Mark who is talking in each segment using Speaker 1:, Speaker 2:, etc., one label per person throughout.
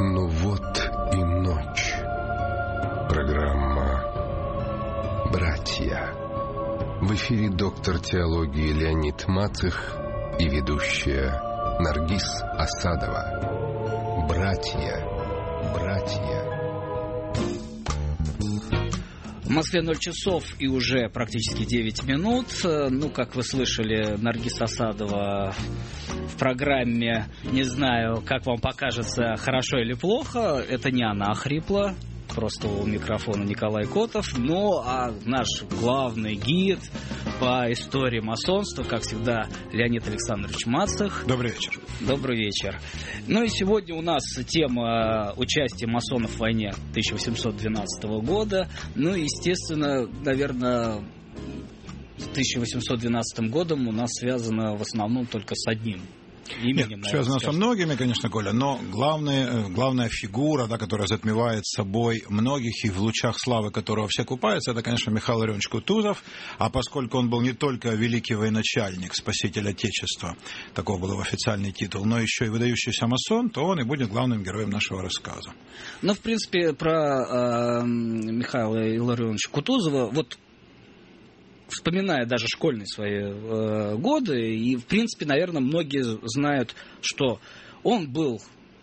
Speaker 1: Ну вот и ночь. Программа «Братья». В эфире доктор теологии Леонид Мацых и ведущая Наргиз Асадова. «Братья».
Speaker 2: В Москве 0 часов и уже практически 9 минут. Ну, как вы слышали, Наргиз Асадова в программе, не знаю, как вам покажется, хорошо или плохо, это не она хрипла, просто у микрофона Николай Котов, а наш главный гид по истории масонства, как всегда, Леонид Александрович Мацых.
Speaker 3: Добрый вечер.
Speaker 2: Добрый вечер. Ну и сегодня у нас тема участия масонов в войне 1812 года. Ну, естественно, наверное, с 1812 годом у нас связано в основном только с одним именем.
Speaker 3: Нет, связано со многими, конечно, Коля, но главная фигура, которая затмевает собой многих и в лучах славы которого все купаются, это, конечно, Михаил Ларионович Кутузов. А поскольку он был не только великий военачальник, спаситель Отечества, такой был его официальный титул, но еще и выдающийся масон, то он и будет главным героем нашего рассказа.
Speaker 2: Ну, в принципе, про Михаила Илларионовича Кутузова, вспоминая даже школьные свои годы, и, в принципе, наверное, многие знают, что он был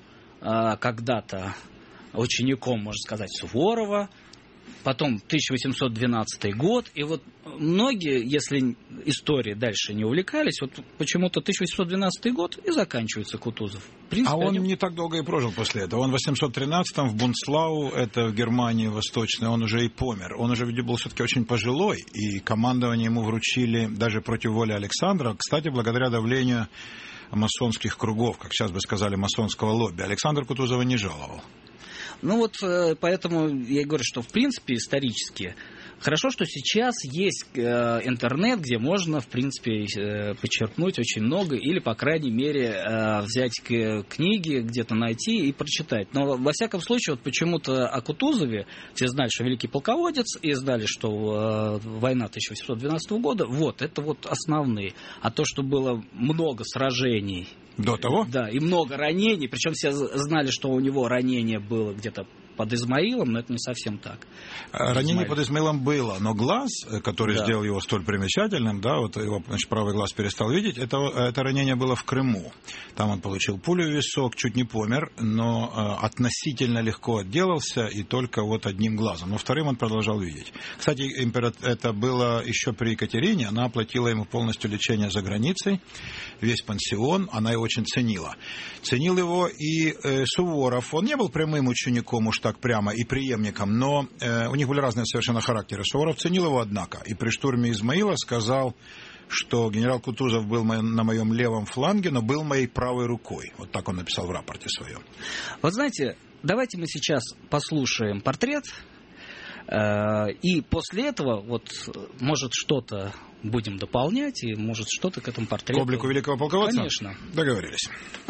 Speaker 2: когда-то учеником, можно сказать, Суворова, потом 1812 год, и многие, если историей дальше не увлекались, почему-то 1812 год и заканчивается Кутузов. В принципе,
Speaker 3: он не так долго и прожил после этого. Он в 813-м в Бунцлау, это в Германии Восточной, он уже и помер. Он уже, видимо, был все-таки очень пожилой, и командование ему вручили даже против воли Александра, кстати, благодаря давлению масонских кругов, как сейчас бы сказали, масонского лобби. Александр Кутузова не жаловал.
Speaker 2: Поэтому я говорю, что, в принципе, исторически хорошо, что сейчас есть интернет, где можно, в принципе, подчеркнуть очень много или, по крайней мере, взять книги, где-то найти и прочитать. Но, во всяком случае, почему-то о Кутузове все знали, что великий полководец, и знали, что война 1812 года, это основные. А то, что было много сражений.
Speaker 3: До того?
Speaker 2: Да, и много ранений, причем все знали, что у него ранение было где-то под Измаилом, но это не совсем так.
Speaker 3: Ранение под Измаилом было, но глаз, который сделал его столь примечательным, его, правый глаз перестал видеть, это ранение было в Крыму. Там он получил пулю в висок, чуть не помер, но относительно легко отделался и только одним глазом, но вторым он продолжал видеть. Кстати, это было еще при Екатерине, она оплатила ему полностью лечение за границей, весь пансион, она его очень ценила. Ценил его и Суворов, он не был прямым учеником уж так прямо и преемником, но у них были разные совершенно характеры. Суворов ценил его, однако, и при штурме Измаила сказал, что генерал Кутузов был на моем левом фланге, но был моей правой рукой. Вот так он написал в рапорте своем.
Speaker 2: Знаете, давайте мы сейчас послушаем портрет, и после этого может что-то будем дополнять, и может что-то к этому портрету.
Speaker 3: К облику великого полководца?
Speaker 2: Конечно.
Speaker 3: Договорились.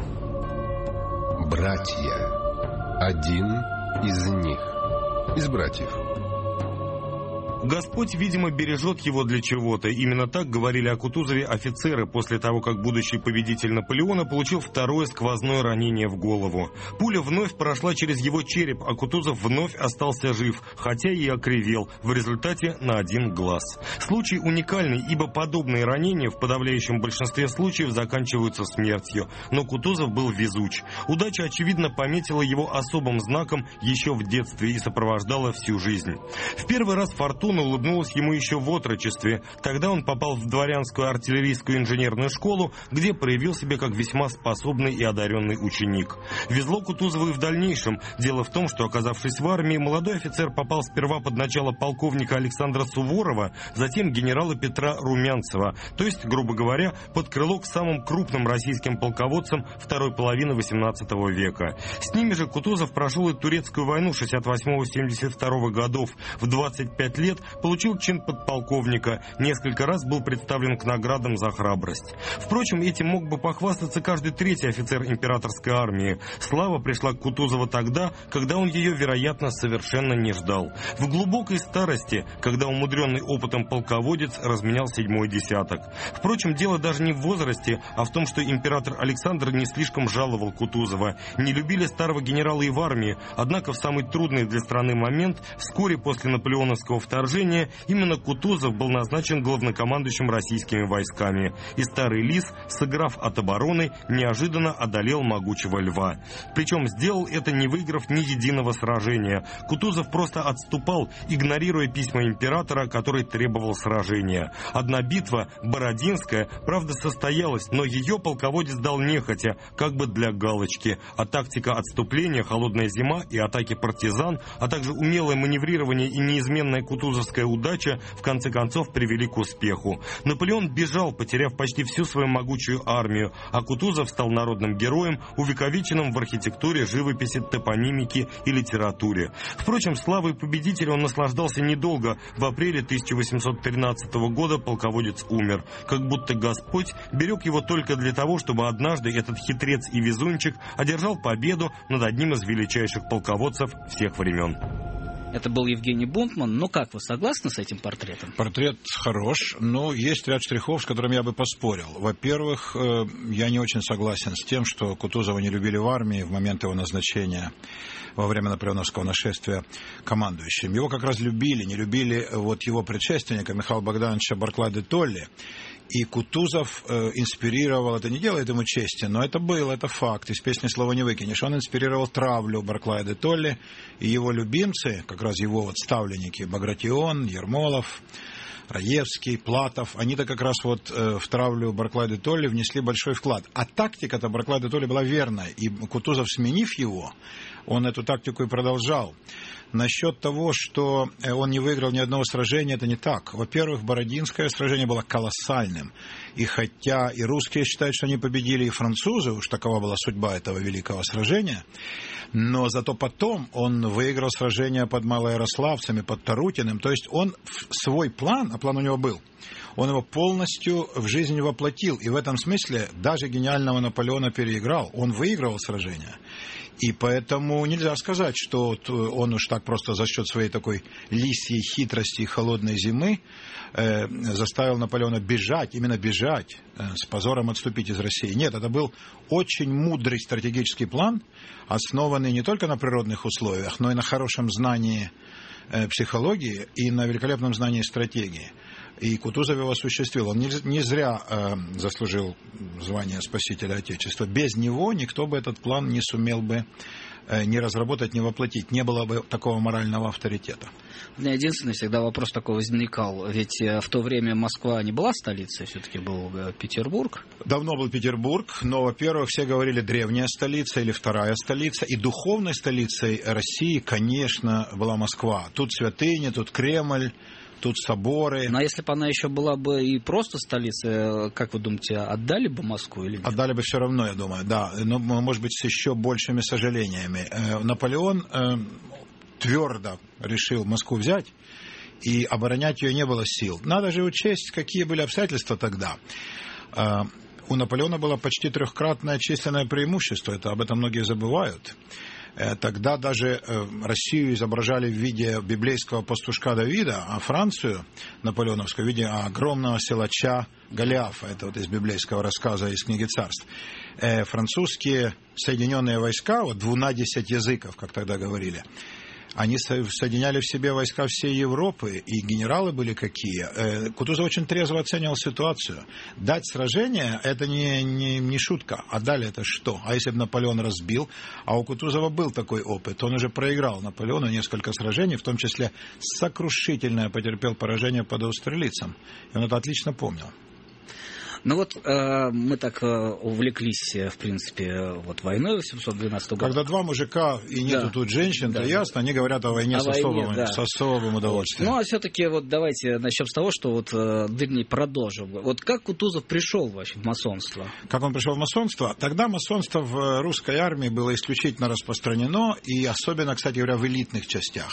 Speaker 1: Братья. Один из них, из братьев.
Speaker 4: Господь, видимо, бережет его для чего-то. Именно так говорили о Кутузове офицеры после того, как будущий победитель Наполеона получил второе сквозное ранение в голову. Пуля вновь прошла через его череп, а Кутузов вновь остался жив, хотя и окривел, в результате на один глаз. Случай уникальный, ибо подобные ранения в подавляющем большинстве случаев заканчиваются смертью. Но Кутузов был везуч. Удача, очевидно, пометила его особым знаком еще в детстве и сопровождала всю жизнь. В первый раз фортуна улыбнулась ему еще в отрочестве. Тогда он попал в дворянскую артиллерийскую инженерную школу, где проявил себя как весьма способный и одаренный ученик. Везло Кутузову и в дальнейшем. Дело в том, что, оказавшись в армии, молодой офицер попал сперва под начало полковника Александра Суворова, затем генерала Петра Румянцева, то есть, грубо говоря, под крыло к самым крупным российским полководцам второй половины XVIII века. С ними же Кутузов прошел и турецкую войну 68-72 годов. В 25 лет получил чин подполковника, несколько раз был представлен к наградам за храбрость. Впрочем, этим мог бы похвастаться каждый третий офицер императорской армии. Слава пришла к Кутузову тогда, когда он ее, вероятно, совершенно не ждал. В глубокой старости, когда умудренный опытом полководец разменял седьмой десяток. Впрочем, дело даже не в возрасте, а в том, что император Александр не слишком жаловал Кутузова. Не любили старого генерала и в армии, однако в самый трудный для страны момент, вскоре после наполеоновского вторжения, именно Кутузов был назначен главнокомандующим российскими войсками. И старый лис, сыграв от обороны, неожиданно одолел могучего льва. Причем сделал это, не выиграв ни единого сражения. Кутузов просто отступал, игнорируя письма императора, который требовал сражения. Одна битва, Бородинская, правда состоялась, но ее полководец дал нехотя, как бы для галочки. А тактика отступления, холодная зима и атаки партизан, а также умелое маневрирование и неизменная кутузовская удача в конце концов привели к успеху. Наполеон бежал, потеряв почти всю свою могучую армию, а Кутузов стал народным героем, увековеченным в архитектуре, живописи, топонимике и литературе. Впрочем, славой победителя он наслаждался недолго. В апреле 1813 года полководец умер, как будто Господь берег его только для того, чтобы однажды этот хитрец и везунчик одержал победу над одним из величайших полководцев всех времен.
Speaker 2: Это был Евгений Бунтман. Ну как, вы согласны с этим портретом?
Speaker 3: Портрет хорош, но есть ряд штрихов, с которыми я бы поспорил. Во-первых, я не очень согласен с тем, что Кутузова не любили в армии в момент его назначения во время наполеоновского нашествия командующим. Его как раз любили, не любили вот его предшественника Михаила Богдановича Барклая де Толли. И Кутузов инспирировал, это не делает ему чести, но это было, это факт, из песни слова не выкинешь. Он инспирировал травлю Барклая де Толли, и его любимцы, как раз его вот ставленники, Багратион, Ермолов, Раевский, Платов, они-то как раз вот в травлю Барклая де Толли внесли большой вклад. А тактика-то Барклая де Толли была верная, и Кутузов, сменив его, он эту тактику и продолжал. Насчет того, что он не выиграл ни одного сражения, это не так. Во-первых, Бородинское сражение было колоссальным. И хотя и русские считают, что они победили, и французы, уж такова была судьба этого великого сражения, но зато потом он выиграл сражение под Малоярославцами, под Тарутиным. То есть он свой план, а план у него был, он его полностью в жизнь воплотил. И в этом смысле даже гениального Наполеона переиграл. Он выигрывал сражения. И поэтому нельзя сказать, что он уж так просто за счет своей такой лисьей хитрости и холодной зимы заставил Наполеона бежать, именно бежать, с позором отступить из России. Нет, это был очень мудрый стратегический план, основанный не только на природных условиях, но и на хорошем знании психологии и на великолепном знании стратегии. И Кутузов его осуществил. Он не зря заслужил звание спасителя Отечества. Без него никто бы этот план не сумел бы ни разработать, ни воплотить. Не было бы такого морального авторитета.
Speaker 2: У меня единственный всегда вопрос такой возникал. Ведь в то время Москва не была столицей, все-таки был Петербург.
Speaker 3: Давно был Петербург, но, во-первых, все говорили древняя столица или вторая столица. И духовной столицей России, конечно, была Москва. Тут святыни, тут Кремль, тут соборы.
Speaker 2: Но если бы она еще была бы и просто столицей, как вы думаете, отдали бы Москву или нет?
Speaker 3: Отдали бы все равно, я думаю, да. Но, может быть, с еще большими сожалениями. Наполеон твердо решил Москву взять, и оборонять ее не было сил. Надо же учесть, какие были обстоятельства тогда. У Наполеона было почти трехкратное численное преимущество. Об этом многие забывают. Тогда даже Россию изображали в виде библейского пастушка Давида, а Францию наполеоновскую в виде огромного силача Голиафа. Это вот из библейского рассказа, из книги Царств. Французские соединенные войска, вот 12 языков, как тогда говорили, они соединяли в себе войска всей Европы, и генералы были какие. Кутузов очень трезво оценивал ситуацию. Дать сражение – это не шутка, а дали это что? А если бы Наполеон разбил? А у Кутузова был такой опыт. Он уже проиграл Наполеону несколько сражений, в том числе сокрушительное потерпел поражение под Аустерлицем. И он это отлично помнил.
Speaker 2: Ну вот мы так увлеклись, в принципе, вот войной 812 года.
Speaker 3: Когда два мужика и нету тут женщин, то ясно, они говорят о войне, с особым удовольствием.
Speaker 2: Ну а все-таки вот давайте начнем с того, что вот вернее продолжим. Вот как Кутузов пришел вообще в масонство?
Speaker 3: Как он пришел в масонство? Тогда масонство в русской армии было исключительно распространено, и особенно, кстати говоря, в элитных частях.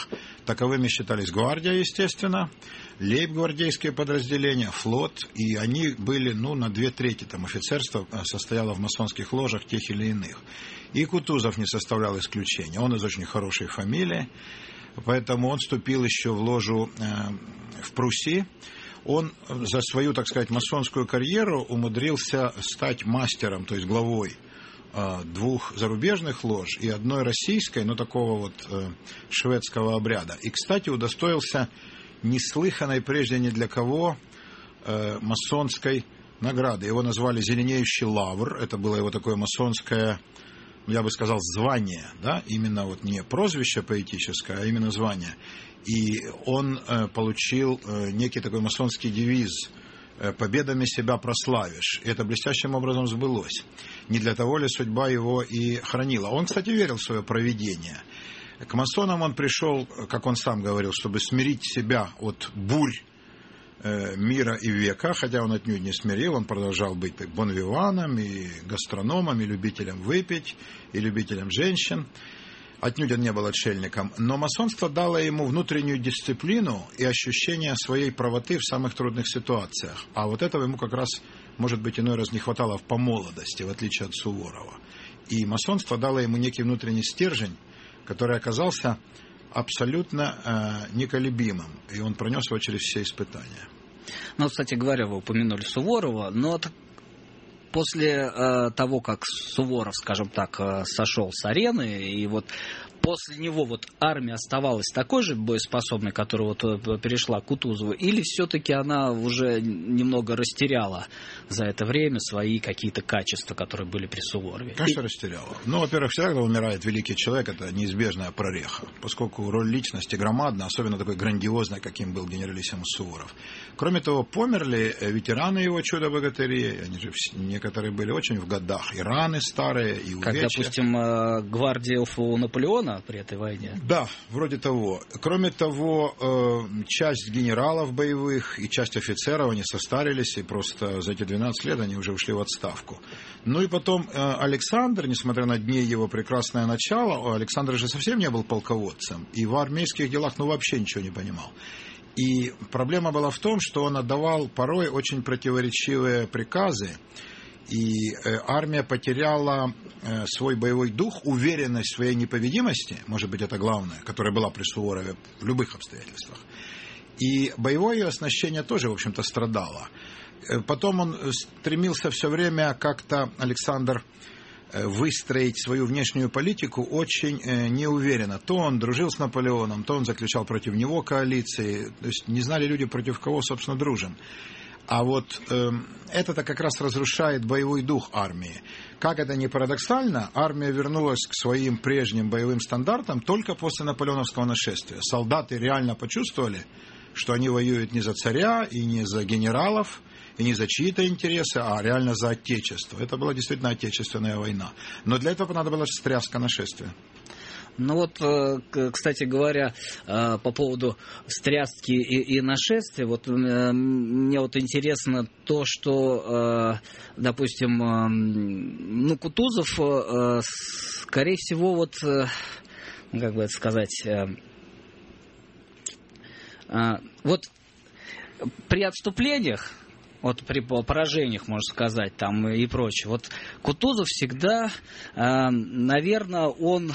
Speaker 3: Таковыми считались гвардия, естественно, лейб-гвардейские подразделения, флот, и они были, на 2/3 там офицерства состояло в масонских ложах тех или иных. И Кутузов не составлял исключения. Он из очень хорошей фамилии, поэтому он вступил еще в ложу в Пруссии. Он за свою, так сказать, масонскую карьеру умудрился стать мастером, то есть главой 2 зарубежных лож и 1 российской, такого вот шведского обряда. И, кстати, удостоился неслыханной прежде ни для кого масонской награды. Его назвали «Зеленеющий лавр». Это было его такое масонское, я бы сказал, звание, да, именно вот не прозвище поэтическое, а именно звание. И он получил некий такой масонский девиз: «Победами себя прославишь». И это блестящим образом сбылось. Не для того ли судьба его и хранила. Он, кстати, верил в свое провидение. К масонам он пришел, как он сам говорил, чтобы смирить себя от бурь мира и века, хотя он отнюдь не смирил, он продолжал быть бонвиваном и гастрономом, и любителем выпить, и любителем женщин. Отнюдь он не был отшельником, но масонство дало ему внутреннюю дисциплину и ощущение своей правоты в самых трудных ситуациях. А вот этого ему как раз, может быть, иной раз не хватало по молодости, в отличие от Суворова. И масонство дало ему некий внутренний стержень, который оказался абсолютно неколебимым, и он пронес его через все испытания.
Speaker 2: Кстати говоря, вы упомянули Суворова, но после того, как Суворов, скажем так, сошел с арены, и вот после него вот армия оставалась такой же боеспособной, которая вот перешла к Кутузову, или все-таки она уже немного растеряла за это время свои какие-то качества, которые были при Суворове?
Speaker 3: Конечно, растеряла. Во-первых, всегда, когда умирает великий человек, это неизбежная прореха, поскольку роль личности громадна, особенно такой грандиозной, каким был генералиссимус Суворов. Кроме того, померли ветераны его чудо-богатырей, они же некоторые были очень в годах, и раны старые, и увечья.
Speaker 2: Как, допустим, гвардия у Наполеона при этой войне?
Speaker 3: Да, вроде того. Кроме того, часть генералов боевых и часть офицеров, они состарились, и просто за эти 12 лет они уже ушли в отставку. И потом Александр, несмотря на дни его прекрасное начало, Александр же совсем не был полководцем, и в армейских делах вообще ничего не понимал. И проблема была в том, что он отдавал порой очень противоречивые приказы, и армия потеряла свой боевой дух, уверенность в своей непобедимости, может быть, это главное, которая была при Суворове в любых обстоятельствах. И боевое ее оснащение тоже, в общем-то, страдало. Потом он стремился все время как-то, Александр, выстроить свою внешнюю политику очень неуверенно. То он дружил с Наполеоном, то он заключал против него коалиции. То есть не знали люди, против кого, собственно, дружим. А вот это-то как раз разрушает боевой дух армии. Как это ни парадоксально, армия вернулась к своим прежним боевым стандартам только после наполеоновского нашествия. Солдаты реально почувствовали, что они воюют не за царя и не за генералов, и не за чьи-то интересы, а реально за отечество. Это была действительно отечественная война. Но для этого понадобилась встряска нашествия.
Speaker 2: Кстати говоря, по поводу встряски и нашествия, мне интересно то, что, допустим, Кутузов, скорее всего, как бы это сказать, при отступлениях, при поражениях, можно сказать, там и прочее. Кутузов всегда, наверное, он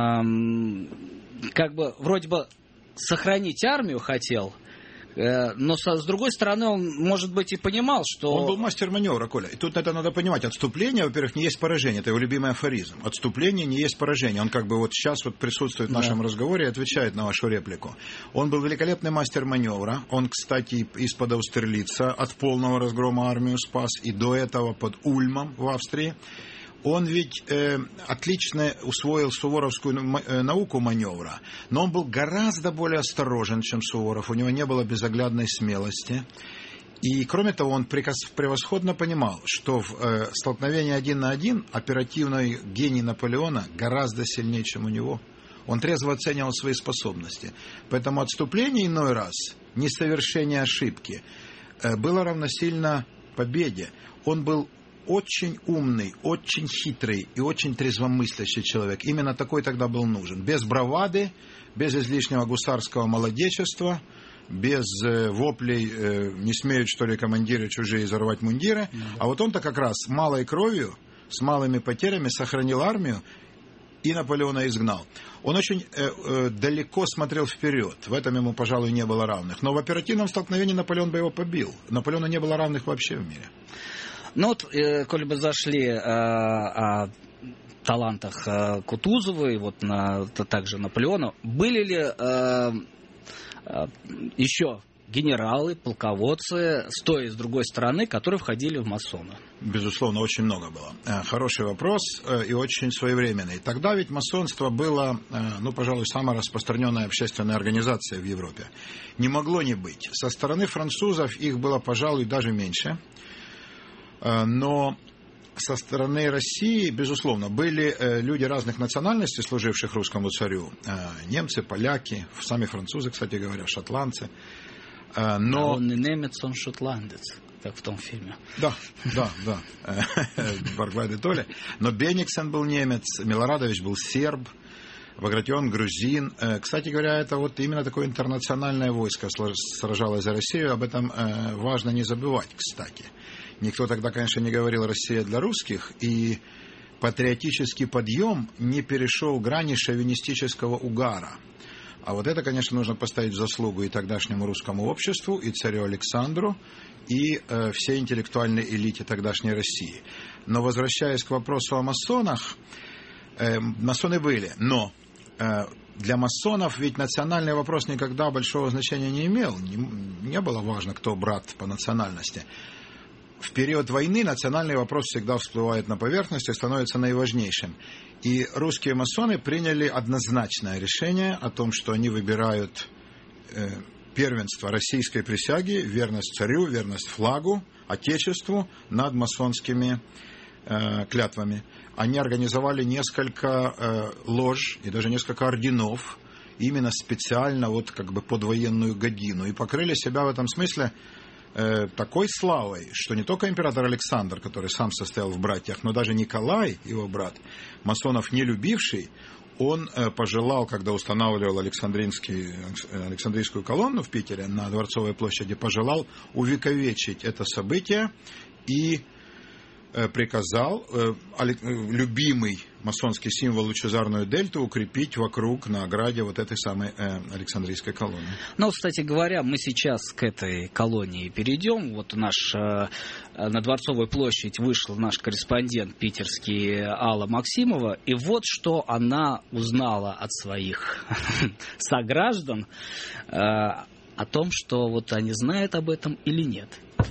Speaker 2: как бы вроде бы сохранить армию хотел, но с другой стороны он, может быть, и понимал, что...
Speaker 3: Он был мастер маневра, Коля. И тут это надо понимать. Отступление, во-первых, не есть поражение. Это его любимый афоризм. Отступление не есть поражение. Он как бы сейчас присутствует в нашем разговоре и отвечает на вашу реплику. Он был великолепный мастер маневра. Он, кстати, из-под Аустерлица от полного разгрома армию спас. И до этого под Ульмом в Австрии. Он ведь отлично усвоил суворовскую науку маневра, но он был гораздо более осторожен, чем Суворов. У него не было безоглядной смелости. И, кроме того, он превосходно понимал, что в столкновении 1 на 1 оперативный гений Наполеона гораздо сильнее, чем у него. Он трезво оценивал свои способности. Поэтому отступление иной раз, несовершение ошибки, было равносильно победе. Он был очень умный, очень хитрый и очень трезвомыслящий человек. Именно такой тогда был нужен. Без бравады, без излишнего гусарского молодечества, без воплей «не смеют, что ли, командиры чужие зарвать мундиры». А вот он-то как раз с малой кровью, с малыми потерями сохранил армию и Наполеона изгнал. Он очень далеко смотрел вперед. В этом ему, пожалуй, не было равных. Но в оперативном столкновении Наполеон бы его побил. Наполеону не было равных вообще в мире.
Speaker 2: Ну вот, коль бы зашли о талантах Кутузова и вот также Наполеона, были ли еще генералы, полководцы с той и с другой стороны, которые входили в масоны?
Speaker 3: Безусловно, очень много было. Хороший вопрос и очень своевременный. Тогда ведь масонство было, пожалуй, самая распространенная общественная организация в Европе. Не могло не быть. Со стороны французов их было, пожалуй, даже меньше. Но со стороны России, безусловно, были люди разных национальностей, служивших русскому царю. Немцы, поляки, сами французы, кстати говоря, шотландцы. Но...
Speaker 2: Он не немец, он шотландец, как в том фильме.
Speaker 3: Да. Барклай де Толли. Но Бениксен был немец, Милорадович был серб, Багратион грузин. Кстати говоря, это вот именно такое интернациональное войско сражалось за Россию. Об этом важно не забывать, кстати. Никто тогда, конечно, не говорил «Россия для русских», и патриотический подъем не перешел грани шовинистического угара. А вот это, конечно, нужно поставить в заслугу и тогдашнему русскому обществу, и царю Александру, и всей интеллектуальной элите тогдашней России. Но, возвращаясь к вопросу о масонах, масоны были, но для масонов ведь национальный вопрос никогда большого значения не имел. Не было важно, кто брат по национальности. В период войны национальный вопрос всегда всплывает на поверхность и становится наиважнейшим. И русские масоны приняли однозначное решение о том, что они выбирают первенство российской присяги, верность царю, верность флагу, отечеству над масонскими клятвами. Они организовали несколько лож и даже несколько орденов именно специально вот как бы под военную годину и покрыли себя в этом смысле такой славой, что не только император Александр, который сам состоял в братьях, но даже Николай, его брат, масонов не любивший, он пожелал, когда устанавливал Александрийскую колонну в Питере на Дворцовой площади, пожелал увековечить это событие и приказал любимый масонский символ лучезарную дельту укрепить вокруг на ограде вот этой самой Александрийской колонны.
Speaker 2: Ну, кстати говоря, мы сейчас к этой колонии перейдем. Вот на Дворцовую площадь вышел наш корреспондент питерский Алла Максимова, и вот что она узнала от своих сограждан о том, что вот они знают об этом или нет.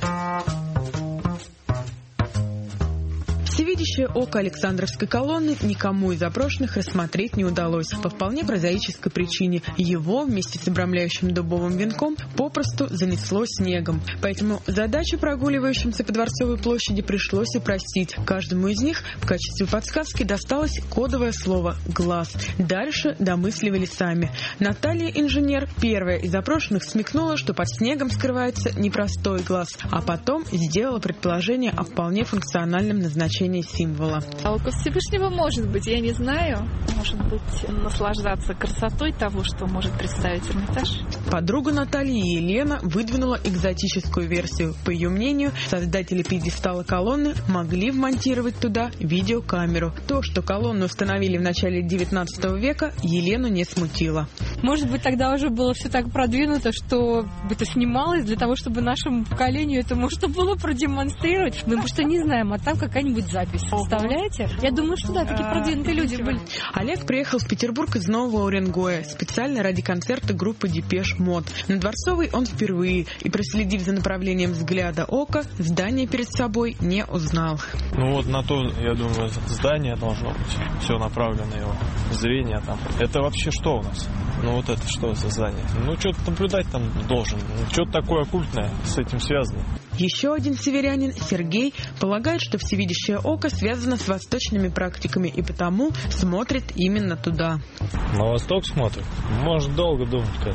Speaker 5: Всевидящее око Александровской колонны никому из опрошенных рассмотреть не удалось. По вполне прозаической причине. Его вместе с обрамляющим дубовым венком попросту занесло снегом. Поэтому задачу прогуливающимся по Дворцовой площади пришлось упростить. Каждому из них в качестве подсказки досталось кодовое слово «глаз». Дальше домысливали сами. Наталья, инженер, первая из опрошенных, смекнула, что под снегом скрывается не простой глаз, а потом сделала предположение о вполне функциональном назначении символа.
Speaker 6: А у Всевышнего может быть, я не знаю, может быть, наслаждаться красотой того, что может представить Эрмитаж.
Speaker 5: Подруга Натальи Елена выдвинула экзотическую версию. По ее мнению, создатели пьедестала колонны могли вмонтировать туда видеокамеру. То, что колонну установили в начале XIX века, Елену не смутило.
Speaker 7: Может быть, тогда уже было все так продвинуто, что это снималось для того, чтобы нашему поколению это можно было продемонстрировать. Мы просто не знаем, а там какая-нибудь запись. Представляете? Я думаю, что да, такие продвинутые люди были.
Speaker 5: Олег приехал в Петербург из Нового Уренгоя специально ради концерта группы Депеш Мод. На Дворцовой он впервые и, проследив за направлением взгляда ока, здание перед собой не узнал.
Speaker 8: Ну вот на то, я думаю, здание должно быть. Все направлено его зрение там. Это вообще что у нас? Ну вот это что за здание? Ну что-то наблюдать там должен. Что-то такое оккультное с этим связано.
Speaker 5: Еще один северянин, Сергей, полагает, что всевидящее око связано с восточными практиками и потому смотрит именно туда.
Speaker 8: На восток смотрит? Может долго думать, конечно.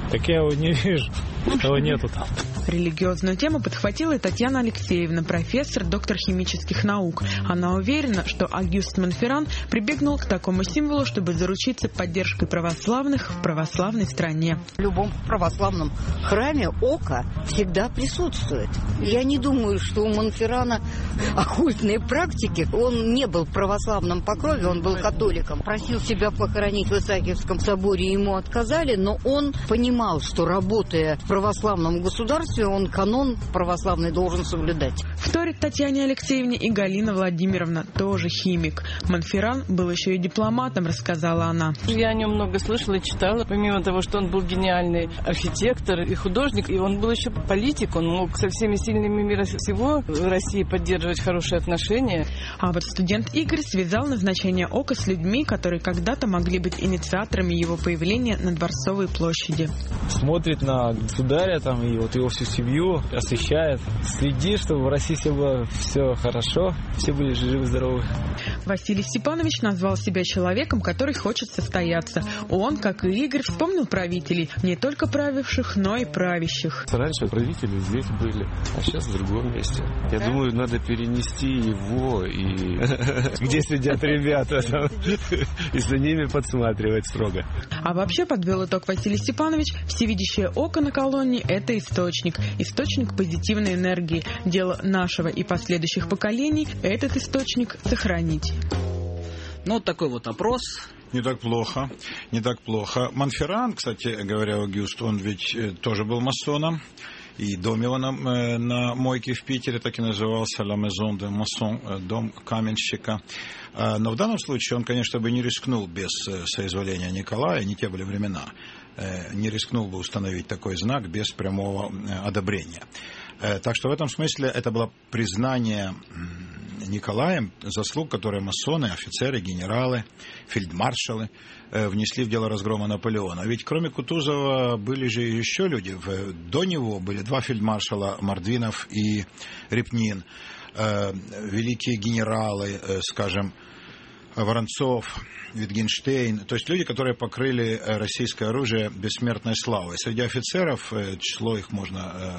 Speaker 8: Так я его не вижу, его нету там.
Speaker 5: Религиозную тему подхватила и Татьяна Алексеевна, профессор, доктор химических наук. Она уверена, что Агюст Монферран прибегнул к такому символу, чтобы заручиться поддержкой православных в православной стране.
Speaker 9: В любом православном храме око всегда присутствует. Я не думаю, что у Монферрана оккультные практики. Он не был в православном покрове, он был католиком. Просил себя похоронить в Исаакиевском соборе, ему отказали, но он понимал, что, работая в православном государстве, он канон православный должен соблюдать.
Speaker 5: Вторит Татьяне Алексеевне и Галина Владимировна, тоже химик. Монферран был еще и дипломатом, рассказала она.
Speaker 10: Я о нем много слышала и читала. Помимо того, что он был гениальный архитектор и художник, и он был еще политик, он мог со всеми сильными мира всего в России поддерживать хорошие отношения.
Speaker 5: А вот студент Игорь связал назначение ока с людьми, которые когда-то могли быть инициаторами его появления на Дворцовой площади.
Speaker 8: Смотрит на государя там, и вот его всю семью освещает. Следит, чтобы в России все было все хорошо, все были живы-здоровы.
Speaker 5: Василий Степанович назвал себя человеком, который хочет состояться. Он, как и Игорь, вспомнил правителей, не только правивших, но и правящих.
Speaker 11: Раньше правители здесь были, а сейчас в другом месте. Я думаю, надо перенести его и... Где сидят ребята и за ними подсматривать строго.
Speaker 5: А вообще, подвел итог Василий Степанович, всевидящее око на колонне – это источник позитивной энергии. Дело нашего и последующих поколений – этот источник сохранить.
Speaker 2: Ну, вот такой вот опрос.
Speaker 3: Не так плохо, не так плохо. Монферран, кстати говоря, Агюст, он ведь тоже был масоном. И дом его на мойке в Питере так и назывался «La Maison de Maçon», дом каменщика. Но в данном случае он, конечно, бы не рискнул без соизволения Николая, не те были времена, не рискнул бы установить такой знак без прямого одобрения. Так что в этом смысле это было признание Николаем заслуг, которые масоны, офицеры, генералы, фельдмаршалы внесли в дело разгрома Наполеона. Ведь кроме Кутузова были же еще люди. До него были два фельдмаршала, Мордвинов и Репнин, великие генералы, скажем, Воронцов, Витгенштейн, то есть люди, которые покрыли российское оружие бессмертной славой. Среди офицеров число их можно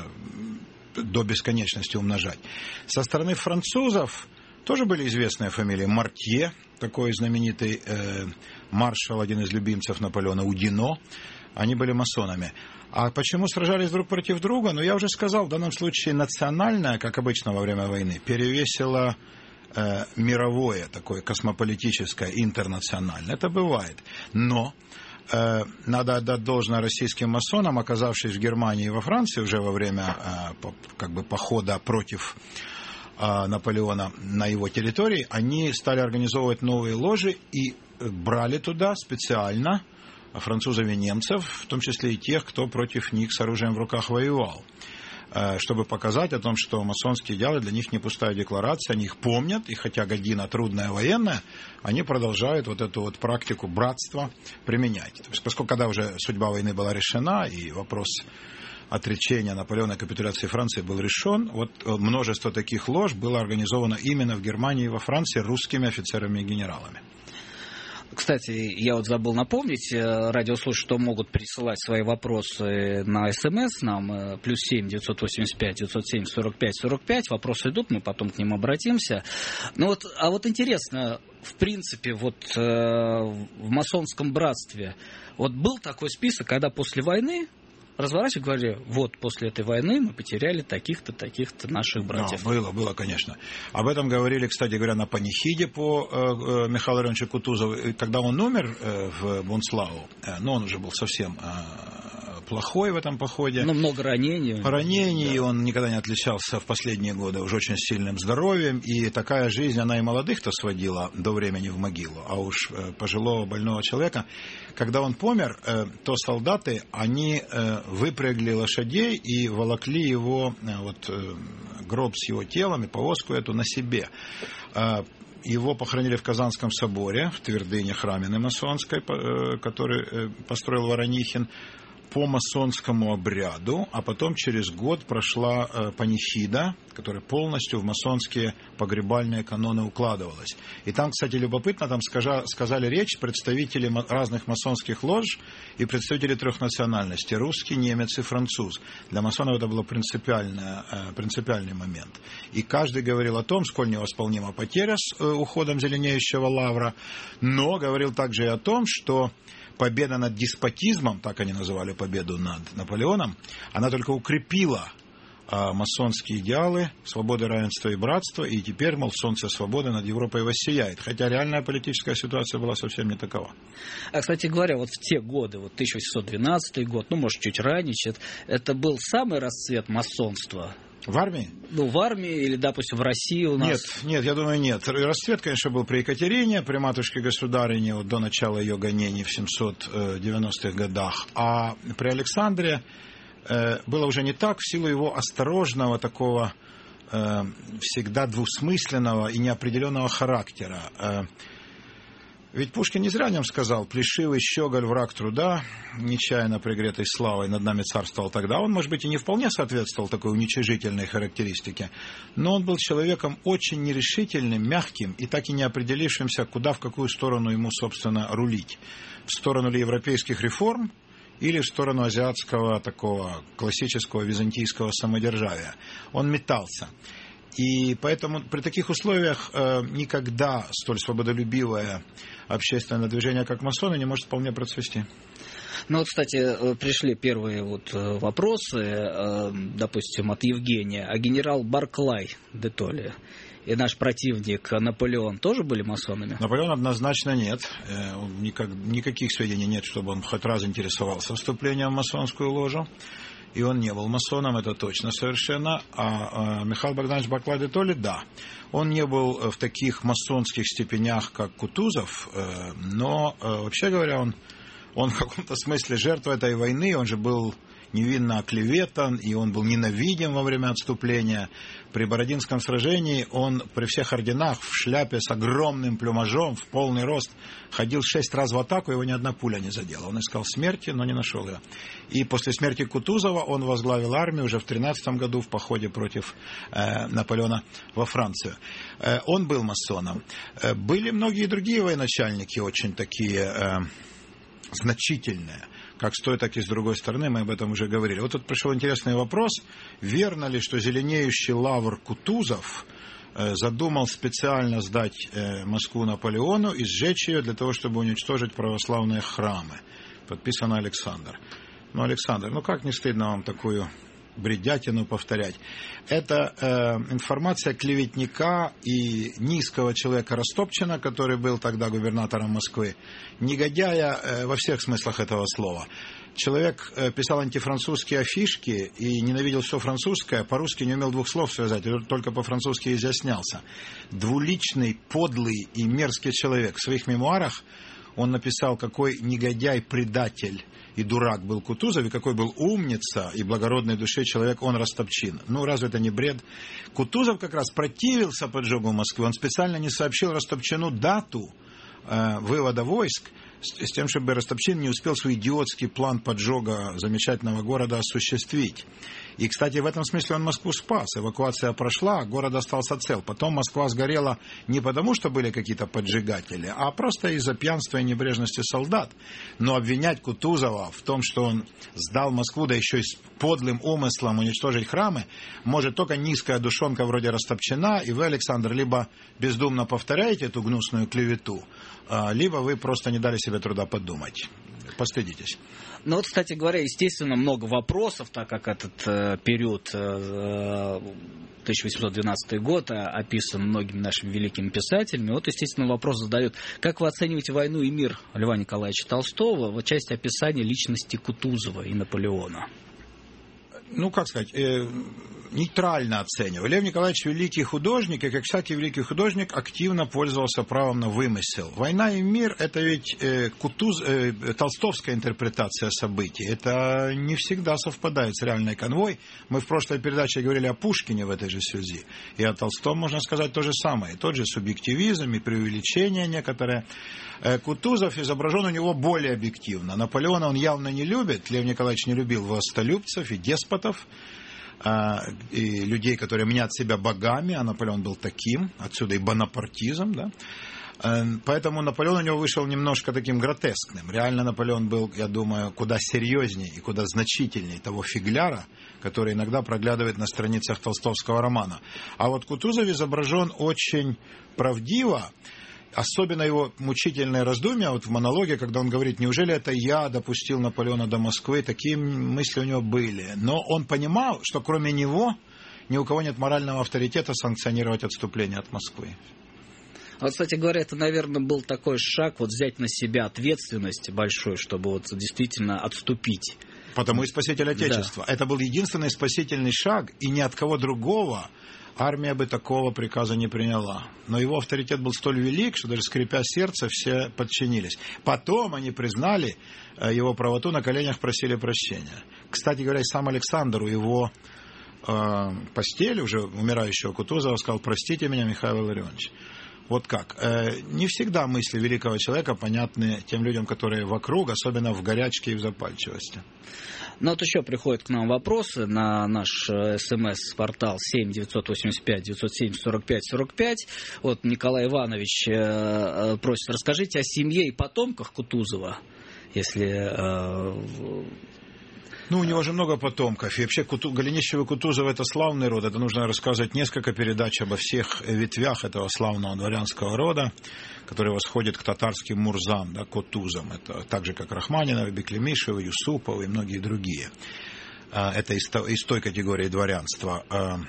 Speaker 3: до бесконечности умножать. Со стороны французов тоже были известные фамилии. Мартье, такой знаменитый маршал, один из любимцев Наполеона, Удино. Они были масонами. А почему сражались друг против друга? Ну, я уже сказал, в данном случае национальное, как обычно во время войны, перевесило мировое, такое космополитическое, интернациональное. Это бывает. Но надо отдать должное российским масонам, оказавшись в Германии и во Франции уже во время похода против Наполеона на его территории, они стали организовывать новые ложи и брали туда специально французов и немцев, в том числе и тех, кто против них с оружием в руках воевал, чтобы показать о том, что масонские идеалы для них не пустая декларация, они их помнят, и хотя година трудная военная, они продолжают вот эту вот практику братства применять. То есть, поскольку когда уже судьба войны была решена, и вопрос отречения Наполеона и капитуляции Франции был решен, вот множество таких лож было организовано именно в Германии и во Франции русскими офицерами и генералами.
Speaker 2: Кстати, я вот забыл напомнить, радиослушатели, что могут присылать свои вопросы на СМС нам, +7 985 907 45 45. Вопросы идут, мы потом к ним обратимся. Ну вот, а вот интересно, в принципе, вот в масонском братстве вот был такой список, когда после войны разворачивали, говорили, вот после этой войны мы потеряли таких-то, таких-то наших братьев.
Speaker 3: Да, было, конечно. Об этом говорили, кстати говоря, на панихиде по Михаилу Ивановичу Кутузову. И когда он умер в Бунслау, но он уже был совсем плохой в этом походе.
Speaker 2: Но много ранений.
Speaker 3: Ранений, да. Он никогда не отличался в последние годы уже очень сильным здоровьем. И такая жизнь, она и молодых-то сводила до времени в могилу. А уж пожилого больного человека, когда он помер, то солдаты, они выпрягли лошадей и волокли его, гроб с его телом и повозку эту на себе. Его похоронили в Казанском соборе, в твердыне храминой масонской, который построил Воронихин. по масонскому обряду, а потом через год прошла панихида, которая полностью в масонские погребальные каноны укладывалась. И там, кстати, любопытно, там сказали речь представители разных масонских лож и представители 3 национальностей: русский, немец и француз. Для масонов это был принципиальный момент. И каждый говорил о том, сколь невосполнима потеря с уходом зеленеющего лавра, но говорил также и о том, что победа над деспотизмом, так они называли победу над Наполеоном, она только укрепила масонские идеалы свободы, равенства и братства, и теперь, мол, солнце свободы над Европой воссияет. Хотя реальная политическая ситуация была совсем не такова.
Speaker 2: А, кстати говоря, вот в те годы, вот 1812 год, ну, может, чуть ранее, это был самый расцвет масонства.
Speaker 3: В армии?
Speaker 2: Ну, в армии или, допустим, в России у нас?
Speaker 3: Нет, я думаю, нет. Расцвет, конечно, был при Екатерине, при матушке-государине, вот до начала ее гонений в 790-х годах. А при Александре было уже не так, в силу его осторожного, такого всегда двусмысленного и неопределенного характера. Ведь Пушкин не зря о нем сказал: «Плешивый щеголь, враг труда, нечаянно пригретой славой над нами царствовал тогда». Он, может быть, и не вполне соответствовал такой уничижительной характеристике, но он был человеком очень нерешительным, мягким и так и не определившимся, куда, в какую сторону ему, собственно, рулить. В сторону ли европейских реформ или в сторону азиатского, такого классического византийского самодержавия. Он метался. И поэтому при таких условиях никогда столь свободолюбивое общественное движение, как масоны, не может вполне процвести.
Speaker 2: Ну вот, кстати, пришли первые вот вопросы, допустим, от Евгения. А генерал Барклай де Толли и наш противник Наполеон тоже были масонами?
Speaker 3: Наполеон однозначно нет. Никаких сведений нет, чтобы он хоть раз интересовался вступлением в масонскую ложу. И он не был масоном, это точно совершенно. А Михаил Богданович Барклай де Толли, да. Он не был в таких масонских степенях, как Кутузов, но, вообще говоря, он в каком-то смысле жертва этой войны. Он же был невинно оклеветан, и он был ненавидим во время отступления. При Бородинском сражении он при всех орденах в шляпе с огромным плюмажом, в полный рост, ходил 6 раз в атаку, его ни одна пуля не задела. Он искал смерти, но не нашел ее. И после смерти Кутузова он возглавил армию уже в 13 году в походе против Наполеона во Францию. Он был масоном. Были многие другие военачальники очень такие значительные, как с той, так и с другой стороны, мы об этом уже говорили. Вот тут пришел интересный вопрос: верно ли, что зеленеющий лавр Кутузов задумал специально сдать Москву Наполеону и сжечь ее для того, чтобы уничтожить православные храмы? Подписано Александр. Александр, как не стыдно вам такую бредятину повторять? Это информация клеветника и низкого человека Растопчина, который был тогда губернатором Москвы, негодяя во всех смыслах этого слова. Человек писал антифранцузские афишки и ненавидел все французское, по-русски не умел 2 слов связать, только по-французски изъяснялся. Двуличный, подлый и мерзкий человек. В своих мемуарах он написал, какой негодяй, предатель и дурак был Кутузов, и какой был умница и благородной души человек он, Растопчин. Разве это не бред? Кутузов как раз противился поджогу Москвы. Он специально не сообщил Растопчину дату вывода войск, с тем, чтобы Растопчин не успел свой идиотский план поджога замечательного города осуществить. И, кстати, в этом смысле он Москву спас. Эвакуация прошла, город остался цел. Потом Москва сгорела не потому, что были какие-то поджигатели, а просто из-за пьянства и небрежности солдат. Но обвинять Кутузова в том, что он сдал Москву, да еще и с подлым умыслом уничтожить храмы, может только низкая душонка вроде Растопчина. И вы, Александр, либо бездумно повторяете эту гнусную клевету, либо вы просто не дали себе труда подумать. Постыдитесь.
Speaker 2: Кстати говоря, естественно, много вопросов, так как этот период, 1812 год, описан многими нашими великими писателями. Естественно, вопрос задают: как вы оцениваете «Войну и мир» Льва Николаевича Толстого в части описания личности Кутузова и Наполеона?
Speaker 3: ну, как сказать, нейтрально оцениваю. Лев Николаевич великий художник, и как всякий великий художник активно пользовался правом на вымысел. «Война и мир» — это ведь толстовская интерпретация событий. Это не всегда совпадает с реальной канвой. Мы в прошлой передаче говорили о Пушкине в этой же связи. И о Толстом можно сказать то же самое. Тот же субъективизм и преувеличение некоторые. Кутузов изображен у него более объективно. Наполеона он явно не любит. Лев Николаевич не любил властолюбцев и деспотов, и людей, которые мнят себя богами, а Наполеон был таким, отсюда и бонапартизм, да. Поэтому Наполеон у него вышел немножко таким гротескным. Реально Наполеон был, я думаю, куда серьезнее и куда значительнее того фигляра, который иногда проглядывает на страницах толстовского романа. А вот Кутузов изображен очень правдиво. Особенно его мучительное раздумье вот в монологе, когда он говорит: неужели это я допустил Наполеона до Москвы? Такие мысли у него были. Но он понимал, что кроме него ни у кого нет морального авторитета санкционировать отступление от Москвы.
Speaker 2: Вот, кстати говоря, это, наверное, был такой шаг, вот взять на себя ответственность большую, чтобы вот действительно отступить.
Speaker 3: Потому и спаситель Отечества. Да. Это был единственный спасительный шаг, и ни от кого другого армия бы такого приказа не приняла. Но его авторитет был столь велик, что даже скрипя сердце, все подчинились. Потом они признали его правоту, на коленях просили прощения. Кстати говоря, сам Александр у его постели, уже умирающего Кутузова, сказал: простите меня, Михаил Илларионович. Вот как. Не всегда мысли великого человека понятны тем людям, которые вокруг, особенно в горячке и в запальчивости.
Speaker 2: Ну вот еще приходят к нам вопросы на наш СМС-портал 7-985-907-45-45. Вот Николай Иванович просит: расскажите о семье и потомках Кутузова, если...
Speaker 3: Ну, у него же много потомков. И вообще Голенищев и Кутузов — это славный род. Это нужно рассказывать несколько передач обо всех ветвях этого славного дворянского рода, который восходит к татарским мурзам, да, Кутузам. Это так же, как Рахманинов, Беклемишев, Юсупов и многие другие. Это из той категории дворянства.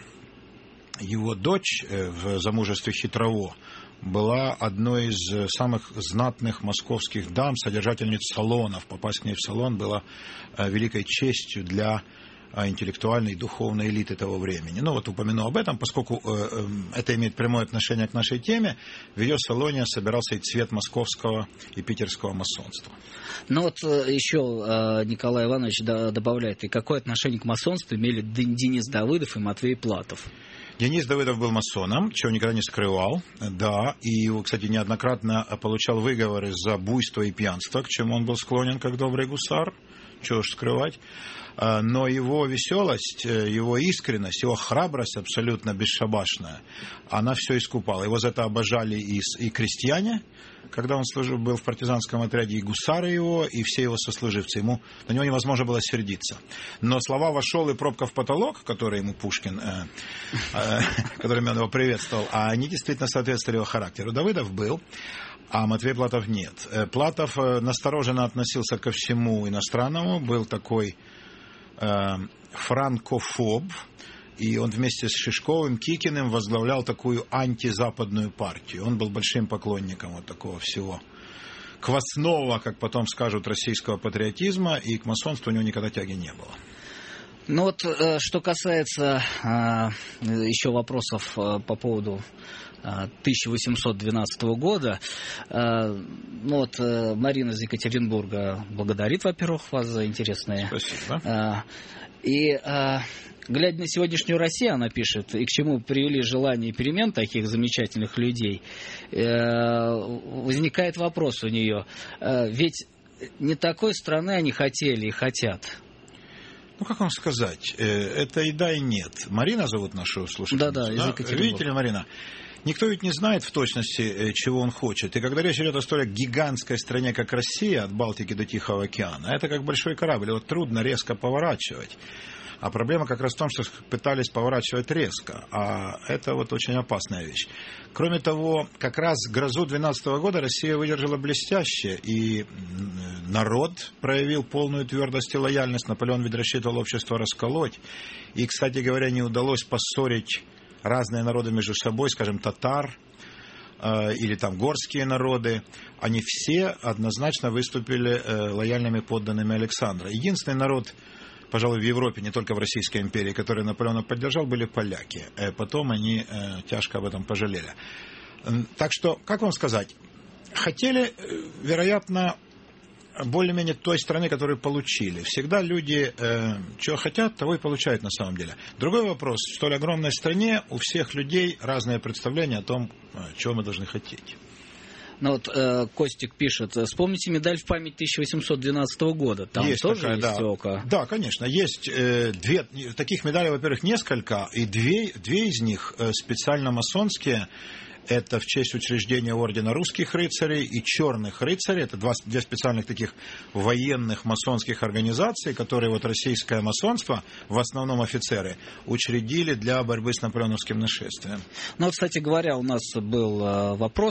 Speaker 3: Его дочь в замужестве Хитрово была одной из самых знатных московских дам, содержательниц салонов. Попасть к ней в салон было великой честью для интеллектуальной и духовной элиты того времени. Ну вот упомяну об этом, поскольку это имеет прямое отношение к нашей теме. В ее салоне собирался и цвет московского и питерского масонства.
Speaker 2: Ну вот еще Николай Иванович добавляет: и какое отношение к масонству имели Денис Давыдов и Матвей Платов?
Speaker 3: Денис Давыдов был масоном, чего никогда не скрывал, да, и, кстати, неоднократно получал выговоры за буйство и пьянство, к чему он был склонен как добрый гусар, чего уж скрывать. Но его веселость, его искренность, его храбрость абсолютно бесшабашная, она все искупала. Его за это обожали и крестьяне, когда он был в партизанском отряде, и гусары его, и все его сослуживцы. На него невозможно было сердиться. Но слова «вошел» и «пробка в потолок», которые ему Пушкин, которыми он его приветствовал, они действительно соответствовали его характеру. Давыдов был, а Матвей Платов нет. Платов настороженно относился ко всему иностранному, был такой франкофоб, и он вместе с Шишковым, Кикиным возглавлял такую антизападную партию. Он был большим поклонником вот такого всего квасного, как потом скажут, российского патриотизма, и к масонству у него никогда тяги не было.
Speaker 2: Ну вот, что касается еще вопросов по поводу 1812 года, ну вот Марина из Екатеринбурга благодарит, во-первых, вас за интересные...
Speaker 3: Спасибо.
Speaker 2: И глядя на сегодняшнюю Россию, она пишет, и к чему привели желание перемен таких замечательных людей, возникает вопрос у нее, ведь не такой страны они хотели и хотят.
Speaker 3: Ну, как вам сказать, это и да, и нет. Марина зовут нашу слушательницу.
Speaker 2: Да, из Екатеринбурга.
Speaker 3: Видите ли, Марина, никто ведь не знает в точности, чего он хочет. И когда речь идет о столь гигантской стране, как Россия, от Балтики до Тихого океана, это как большой корабль, его трудно резко поворачивать. А проблема как раз в том, что пытались поворачивать резко. А это вот очень опасная вещь. Кроме того, как раз грозу 12 года Россия выдержала блестяще. И народ проявил полную твердость и лояльность. Наполеон ведь рассчитывал общество расколоть. И, кстати говоря, не удалось поссорить разные народы между собой, скажем, татар или там горские народы. Они все однозначно выступили лояльными подданными Александра. Единственный народ, пожалуй, в Европе, не только в Российской империи, которые Наполеона поддержал, были поляки. Потом они тяжко об этом пожалели. Так что, как вам сказать, хотели, вероятно, более-менее той страны, которую получили. Всегда люди, чего хотят, того и получают на самом деле. Другой вопрос, в столь огромной стране у всех людей разное представление о том, чего мы должны хотеть.
Speaker 2: Ну вот Костик пишет, вспомните медаль в память 1812 года. Там есть тоже такая, есть око.
Speaker 3: Да, конечно. Есть две таких медалей, во-первых, несколько, и две из них специально масонские. Это в честь учреждения ордена русских рыцарей и черных рыцарей. Это две специальных таких военных масонских организаций, которые вот российское масонство, в основном офицеры, учредили для борьбы с наполеоновским нашествием.
Speaker 2: Ну вот, кстати говоря, у нас был вопрос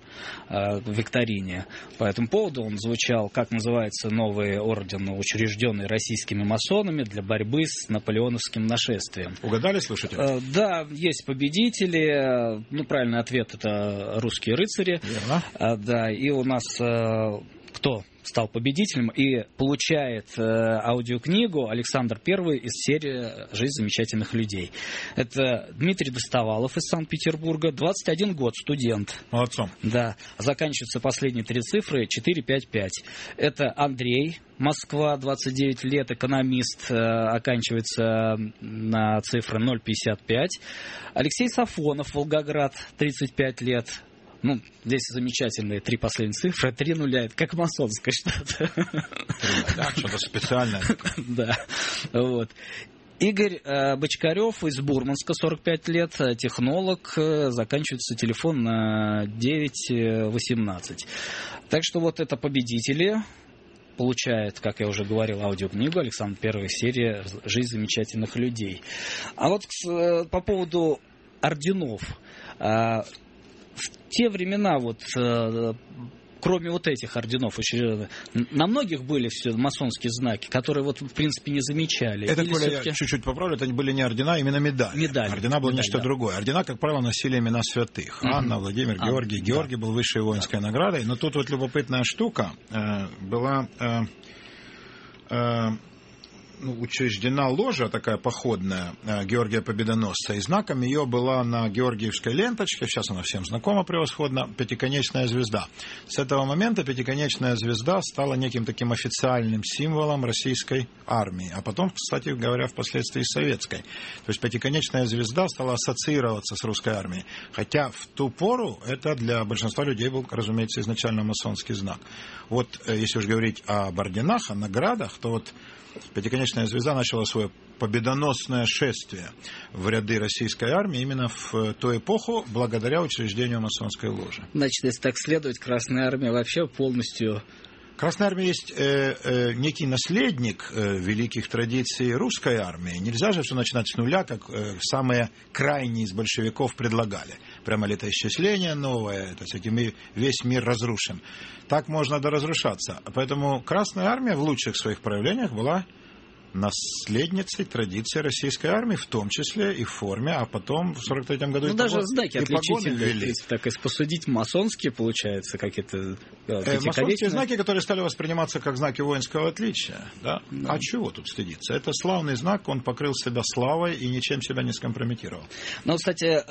Speaker 2: в викторине по этому поводу. Он звучал, как называется новый орден, учрежденный российскими масонами для борьбы с наполеоновским нашествием.
Speaker 3: Угадали, слушатели?
Speaker 2: Да, есть победители. Ну, правильный ответ — это русские рыцари.
Speaker 3: Верно.
Speaker 2: Да, и у нас кто стал победителем и получает аудиокнигу Александр I из серии «Жизнь замечательных людей». Это Дмитрий Достовалов из Санкт-Петербурга, 21 год, студент.
Speaker 3: Молодцом.
Speaker 2: Да, заканчиваются последние 3 цифры 455. Это Андрей, Москва, 29 лет, экономист, оканчивается на цифры 055. Алексей Сафонов, Волгоград, 35 лет. Ну, здесь замечательные 3 последние цифры, 3 нуля, это как масонское что-то.
Speaker 3: Да, что-то специальное.
Speaker 2: Да, вот. Игорь Бочкарев из Бурманска, 45 лет, технолог, заканчивается телефон на 918. Так что вот это победители. Получает, как я уже говорил, аудиокнигу Александр I, серия «Жизнь замечательных людей». А вот по поводу орденов. В те времена, вот, кроме вот этих орденов, на многих были все масонские знаки, которые, вот, в принципе, не замечали.
Speaker 3: Это, Коля, я чуть-чуть поправлю, это были не ордена, а именно медали. Ордена было нечто другое. Ордена, как правило, носили имена святых. Анна, Владимир, Георгий. Георгий был высшей воинской наградой. Но тут вот любопытная штука была... учреждена ложа такая походная Георгия Победоносца, и знаком ее была на георгиевской ленточке, сейчас она всем знакома превосходно, пятиконечная звезда. С этого момента пятиконечная звезда стала неким таким официальным символом российской армии, а потом, кстати говоря, впоследствии советской. То есть пятиконечная звезда стала ассоциироваться с русской армией, хотя в ту пору это для большинства людей был, разумеется, изначально масонский знак. Вот если уж говорить об орденах, о наградах, то вот пятиконечная звезда начала свое победоносное шествие в ряды российской армии именно в ту эпоху, благодаря учреждению масонской ложи.
Speaker 2: Значит, если так следовать, Красная Армия вообще полностью...
Speaker 3: Красная Армия есть некий наследник великих традиций русской армии. Нельзя же все начинать с нуля, как самые крайние из большевиков предлагали. Прямо летоисчисление новое, то есть весь мир разрушен. Так можно доразрушаться. Поэтому Красная Армия в лучших своих проявлениях была наследницей традиции российской армии, в том числе и в форме, а потом в 43-м году...
Speaker 2: Ну, даже знаки отличительные, если так и посудить, масонские, получается, какие-то...
Speaker 3: Масонские знаки, которые стали восприниматься как знаки воинского отличия. Да? Да. А чего тут стыдиться? Это славный знак, он покрыл себя славой и ничем себя не скомпрометировал.
Speaker 2: Ну, кстати,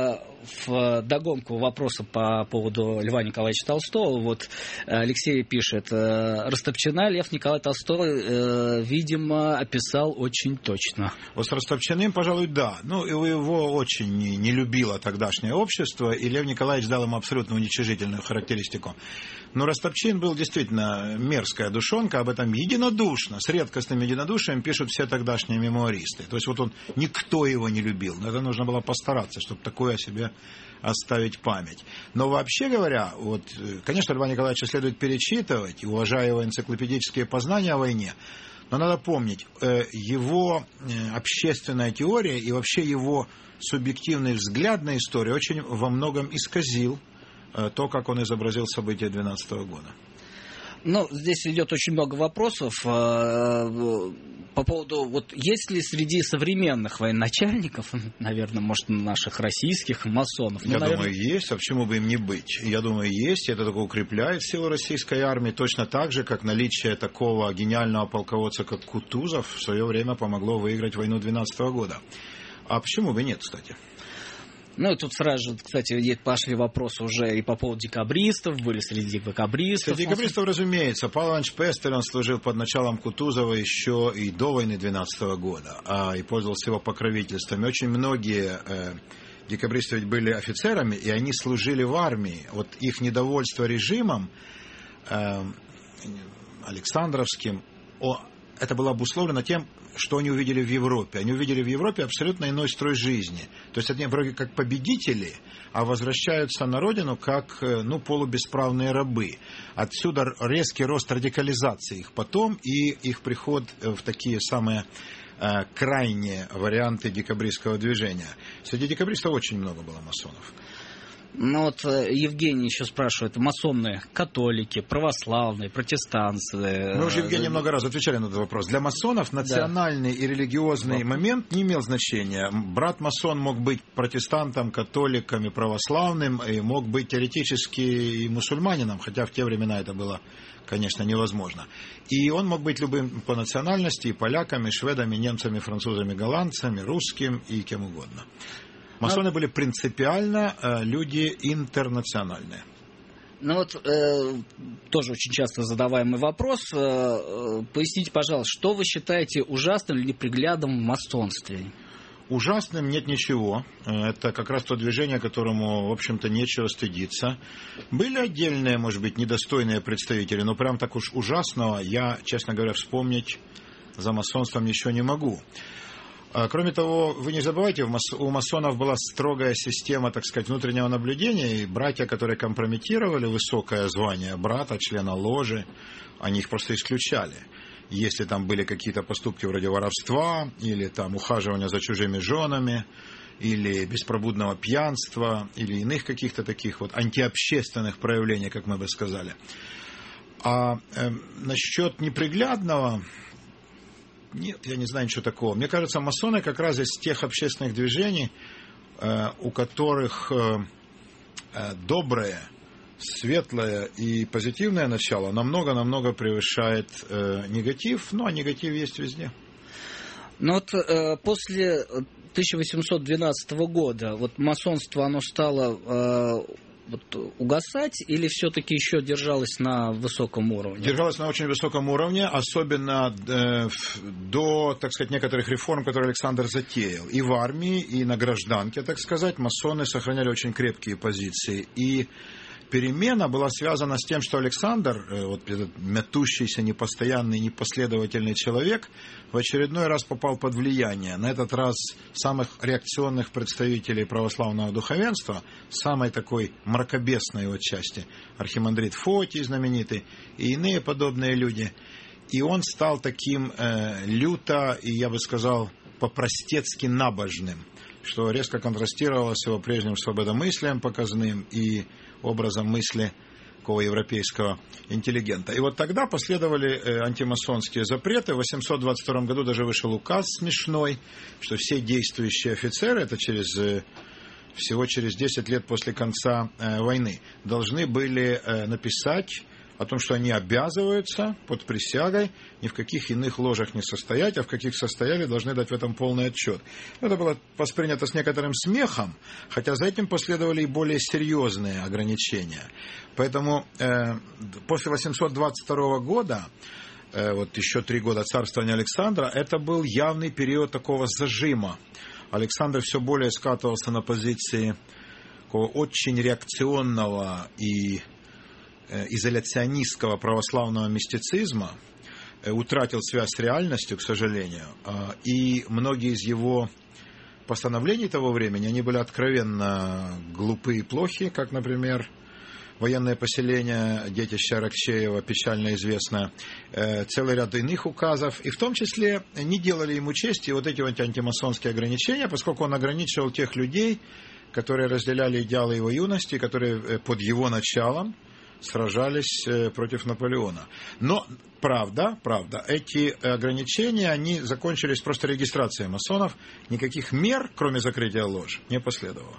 Speaker 2: в догонку вопроса по поводу Льва Николаевича Толстого, вот Алексей пишет, Растопчина Лев Николай Толстой, видимо, описал очень точно.
Speaker 3: Вот с Растопчиным, пожалуй, да. Ну, его очень не любило тогдашнее общество, и Лев Николаевич дал ему абсолютно уничижительную характеристику. Но Растопчин был действительно мерзкая душонка, об этом единодушно, с редкостным единодушием пишут все тогдашние мемуаристы. То есть вот он, никто его не любил, но это нужно было постараться, чтобы такое о себе оставить память. Но вообще говоря, вот, конечно, Льва Николаевича следует перечитывать, уважая его энциклопедические познания о войне, но надо помнить, его общественная теория и вообще его субъективный взгляд на историю очень во многом исказил то, как он изобразил события 12 года.
Speaker 2: Ну, здесь идет очень много вопросов по поводу, вот есть ли среди современных военачальников, наверное, может, наших российских масонов?
Speaker 3: Я думаю, есть, а почему бы им не быть? Я думаю, есть, это только укрепляет силу российской армии, точно так же, как наличие такого гениального полководца, как Кутузов, в свое время помогло выиграть войну 12 года. А почему бы нет, кстати?
Speaker 2: Ну, и тут сразу же, кстати, пошли вопросы уже и по поводу декабристов, были среди декабристов.
Speaker 3: Среди декабристов, разумеется. Павел Иванович Пестель, он служил под началом Кутузова еще и до войны 12 года, и пользовался его покровительством. И очень многие декабристы ведь были офицерами, и они служили в армии. Вот их недовольство режимом Александровским, это было обусловлено тем, что они увидели в Европе. Они увидели в Европе абсолютно иной строй жизни. То есть они вроде как победители, а возвращаются на родину как полубесправные рабы. Отсюда резкий рост радикализации их потом и их приход в такие самые крайние варианты декабристского движения. Среди декабристов очень много было масонов.
Speaker 2: Ну вот Евгений еще спрашивает, масоны католики, православные, протестанты.
Speaker 3: Мы уже, Евгений, много раз отвечали на этот вопрос. Для масонов национальный и религиозный момент не имел значения. Брат-масон мог быть протестантом, католиком и православным, и мог быть теоретически и мусульманином, хотя в те времена это было, конечно, невозможно. И он мог быть любым по национальности, и поляками, и шведами, и немцами, французами, голландцами, русским и кем угодно. Масоны были принципиально люди интернациональные.
Speaker 2: Ну вот, тоже очень часто задаваемый вопрос. Поясните, пожалуйста, что вы считаете ужасным или неприглядным в масонстве?
Speaker 3: Ужасным нет ничего. Это как раз то движение, которому, в общем-то, нечего стыдиться. Были отдельные, может быть, недостойные представители, но прям так уж ужасного я, честно говоря, вспомнить за масонством ничего не могу. Кроме того, вы не забывайте, у масонов была строгая система, так сказать, внутреннего наблюдения, и братья, которые компрометировали высокое звание брата, члена ложи, они их просто исключали. Если там были какие-то поступки вроде воровства, или там ухаживания за чужими женами, или беспробудного пьянства, или иных каких-то таких вот антиобщественных проявлений, как мы бы сказали. А насчет неприглядного... Нет, я не знаю ничего такого. Мне кажется, масоны как раз из тех общественных движений, у которых доброе, светлое и позитивное начало намного-намного превышает негатив, а негатив есть везде.
Speaker 2: Но вот после 1812 года вот масонство, оно стало... угасать или все-таки еще держалось на высоком уровне?
Speaker 3: Держалось на очень высоком уровне, особенно до, так сказать, некоторых реформ, которые Александр затеял. И в армии, и на гражданке, так сказать, масоны сохраняли очень крепкие позиции. И перемена была связана с тем, что Александр, вот этот метущийся, непостоянный, непоследовательный человек, в очередной раз попал под влияние. На этот раз самых реакционных представителей православного духовенства, самой такой мракобесной его части, архимандрит Фотий знаменитый и иные подобные люди. И он стал таким люто, и я бы сказал, по-простецки набожным, что резко контрастировало с его прежним свободомыслием показным и образом мысли такого европейского интеллигента. И вот тогда последовали антимасонские запреты. В 822 году даже вышел указ смешной, что все действующие офицеры, это всего через 10 лет после конца войны, должны были написать о том, что они обязываются под присягой ни в каких иных ложах не состоять, а в каких состояли, должны дать в этом полный отчет. Это было воспринято с некоторым смехом, хотя за этим последовали и более серьезные ограничения. Поэтому после 822 года, вот еще 3 года царствования Александра, это был явный период такого зажима. Александр все более скатывался на позиции такого очень реакционного и изоляционистского православного мистицизма, утратил связь с реальностью, к сожалению, и многие из его постановлений того времени, они были откровенно глупы и плохи, как, например, военное поселение, детище Аракчеева, печально известно, целый ряд иных указов, и в том числе не делали ему чести вот эти вот антимасонские ограничения, поскольку он ограничивал тех людей, которые разделяли идеалы его юности, которые под его началом сражались против Наполеона. Но правда, эти ограничения, они закончились просто регистрацией масонов. Никаких мер, кроме закрытия лож, не последовало.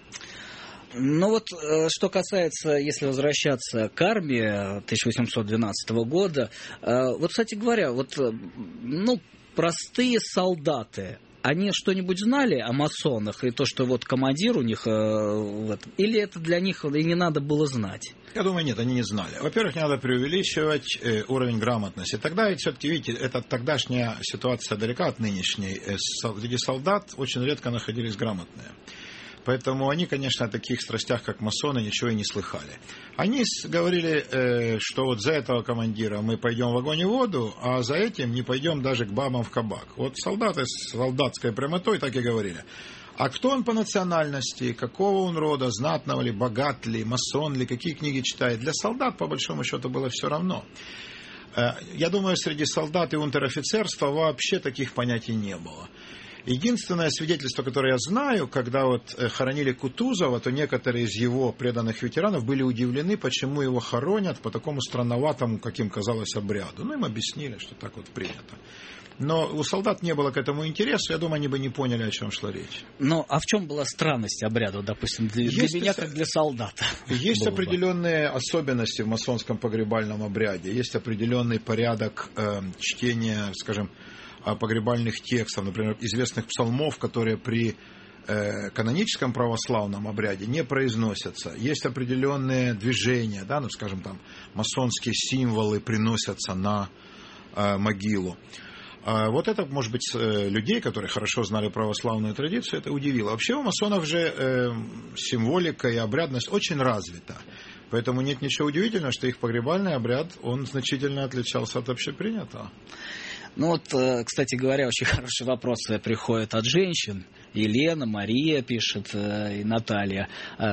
Speaker 2: Ну вот, что касается, если возвращаться к армии 1812 года, вот, кстати говоря, вот, ну, простые солдаты, они что-нибудь знали о масонах и то, что вот командир у них, или это для них и не надо было знать?
Speaker 3: Я думаю, нет, они не знали. Во-первых, не надо преувеличивать уровень грамотности. Тогда, ведь все-таки, видите, эта тогдашняя ситуация далека от нынешней. Среди солдат очень редко находились грамотные. Поэтому они, конечно, о таких страстях, как масоны, ничего и не слыхали. Они говорили, что вот за этого командира мы пойдем в огонь и воду, а за этим не пойдем даже к бабам в кабак. Вот солдаты с солдатской прямотой так и говорили. А кто он по национальности, какого он рода, знатного ли, богат ли, масон ли, какие книги читает. Для солдат, по большому счету, было все равно. Я думаю, среди солдат и унтер-офицерства вообще таких понятий не было. Единственное свидетельство, которое я знаю, когда вот хоронили Кутузова, то некоторые из его преданных ветеранов были удивлены, почему его хоронят по такому странноватому, каким казалось, обряду. Ну, им объяснили, что так вот принято. Но у солдат не было к этому интереса, я думаю, они бы не поняли, о чем шла речь.
Speaker 2: Ну, а в чем была странность обряда, допустим, для меня, как для солдата?
Speaker 3: Есть определенные особенности в масонском погребальном обряде, есть определенный порядок чтения, скажем, погребальных текстов, например, известных псалмов, которые при каноническом православном обряде не произносятся. Есть определенные движения, да, ну, скажем, там, масонские символы приносятся на могилу. Вот это, может быть, людей, которые хорошо знали православную традицию, это удивило. Вообще у масонов же символика и обрядность очень развита. Поэтому нет ничего удивительного, что их погребальный обряд, он значительно отличался от общепринятого.
Speaker 2: Ну вот, кстати говоря, очень хорошие вопросы приходят от женщин. Елена, Мария пишет, и Наталья.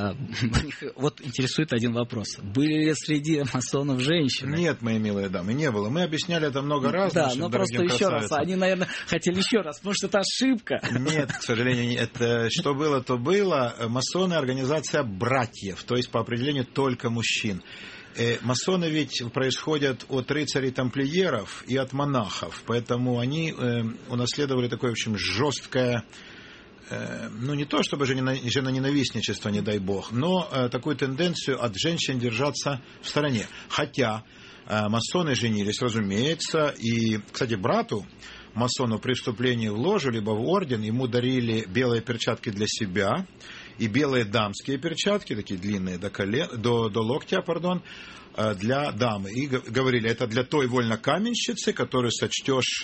Speaker 2: Вот интересует один вопрос. Были ли среди масонов женщины?
Speaker 3: Нет, мои милые дамы, не было. Мы объясняли это много раз.
Speaker 2: Да, но просто еще раз. Они, наверное, хотели еще раз. Может, это ошибка?
Speaker 3: Нет, к сожалению, это что было, то было. Масоны — организация братьев, то есть по определению только мужчин. Масоны ведь происходят от рыцарей-тамплиеров и от монахов, поэтому они унаследовали такое, в общем, жесткое, ну не то чтобы женоненавистничество, не дай бог, но такую тенденцию от женщин держаться в стороне. Хотя масоны женились, разумеется, и, кстати, брату масону при вступлении в ложу либо в орден ему дарили белые перчатки для себя и белые дамские перчатки, такие длинные до локтя, для дамы. И говорили, это для той вольнокаменщицы, которую сочтешь